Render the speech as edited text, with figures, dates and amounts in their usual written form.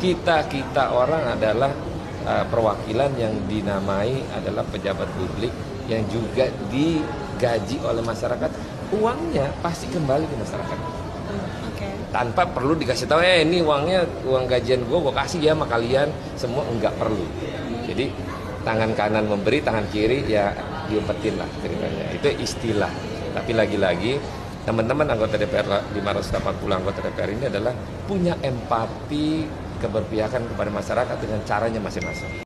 Kita orang adalah perwakilan yang dinamai adalah pejabat publik yang juga digaji oleh masyarakat. Uangnya pasti kembali ke masyarakat. Tanpa perlu dikasih tahu, ini uangnya uang gajian gue kasih ya sama kalian semua, enggak perlu. Jadi tangan kanan memberi, tangan kiri ya diumpetin lah ceritanya. Itu istilah. Tapi lagi-lagi teman-teman anggota DPR 580 anggota DPR ini adalah punya empati, keberpihakan kepada masyarakat dengan caranya masing-masing.